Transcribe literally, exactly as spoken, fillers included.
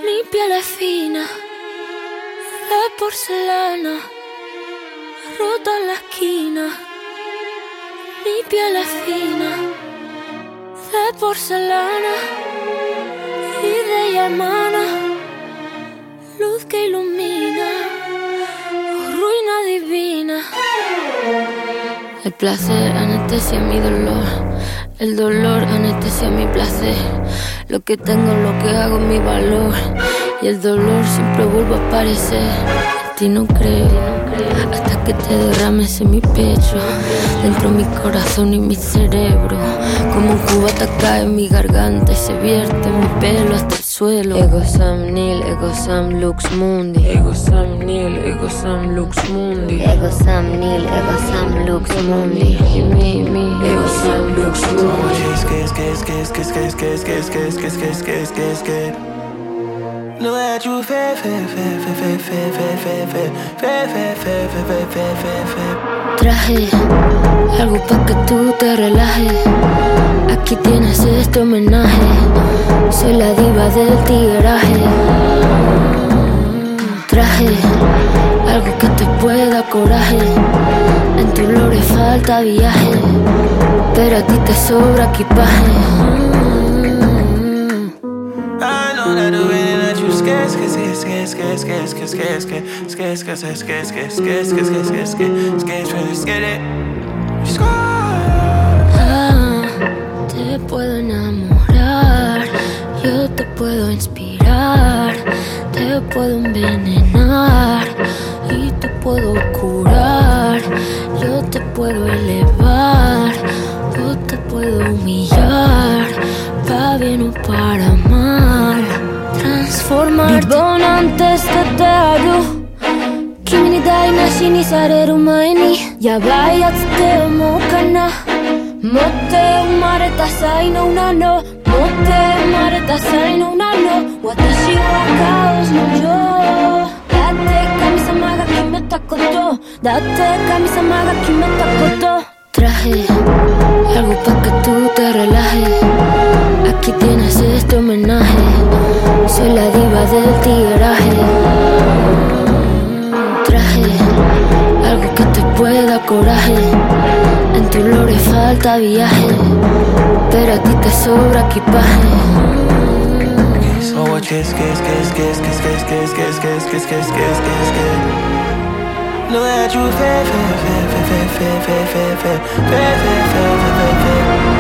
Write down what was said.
Mi piel es fina, de porcelana, rota en la esquina. Mi piel es fina, de porcelana y de ella emana luz que ilumina, oh, ruina divina. El placer anestesia mi dolor, el dolor anestesia mi placer. Lo que tengo, lo que hago, mi valor, y el dolor siempre vuelve a aparecer. En ti no creo, hasta que te derrames en mi pecho, dentro de mi corazón y mi cerebro. Como un cubata cae en mi garganta y se vierte en mi pelo hasta el suelo. Ego Sam Nil, Ego Sam Lux Mundi. Ego Sam Nil, Ego Sam Lux Mundi. Ego Sam Nil, Ego Sam Lux Mundi. Y mi, mi, Ego Sam Lux Mundi. Es que, es que, es que, es que, es que, es que, es que, es que, es que, es que, es que, es que, es que lo that you fe, fe, fe, fe, fe, fe, fe, fe, fe, fe, fe, fe, fe, fe, fe. Traje algo pa' que tú te relajes. Aquí tienes este homenaje. Soy la diva del tigueraje. Traje algo que te pueda coraje. En tu lore falta viaje, pero a ti te sobra equipaje. I know that the way that you scared, scared, scared, scared, scared, scared, scared, scared, scared, scared, scared, scared, scared, scared, scared, scared, scared, scared, scared, Ah, te puedo enamorar, yo te puedo inspirar, te puedo envenenar y te puedo curar. Yo te puedo elevar, yo te puedo humillar, pa' bien o para mal, transformarte. Vivon antes de tearu, kimi ni dai nashi ni sareru mae ni yabai yatsu te omou kana. Motte umareta sai no nano, motte umareta sai no nano, watashi wa caos no yo. Date kami-sama ga kimeta koto, date kami-sama ga kimeta koto. Traje algo pa' que tú te relajes. Aquí tienes este homenaje. Soy la diva del tigueraje. Traje algo que te pueda coraje. En tu lore falta viaje, pero a ti te sobra equipaje. so what es que, es que, es que, es que, es que, es que, es que, es que, es que, es que, es que, es que, es que lo that you fe, fe, fe, fe, fe, fe, fe, fe, fe, fe, fe, fe, fe, fe.